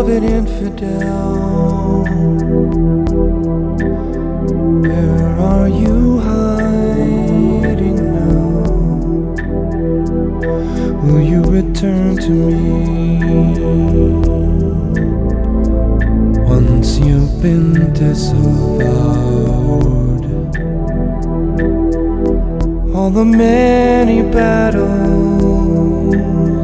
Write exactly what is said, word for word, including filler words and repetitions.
beloved infidel, where are you hiding now? Will you return to me once you've been disavowed? All the many battles